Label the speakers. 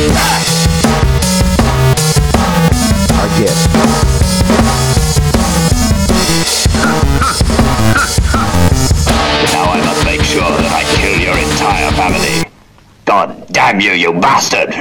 Speaker 1: Our gift.
Speaker 2: Now I must make sure that I kill your entire family. God damn you, you bastard!